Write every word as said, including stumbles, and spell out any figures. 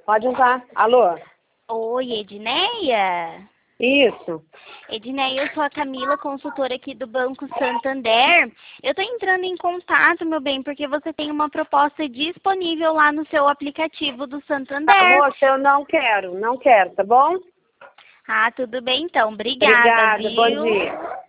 Pode usar. Alô? Oi, Edneia? Isso. Edneia, eu sou a Camila, consultora aqui do Banco Santander. Eu tô entrando em contato, meu bem, porque você tem uma proposta disponível lá no seu aplicativo do Santander. Tá, moça, eu não quero, não quero, tá bom? Ah, tudo bem então. Obrigada, Obrigada, viu? bom dia.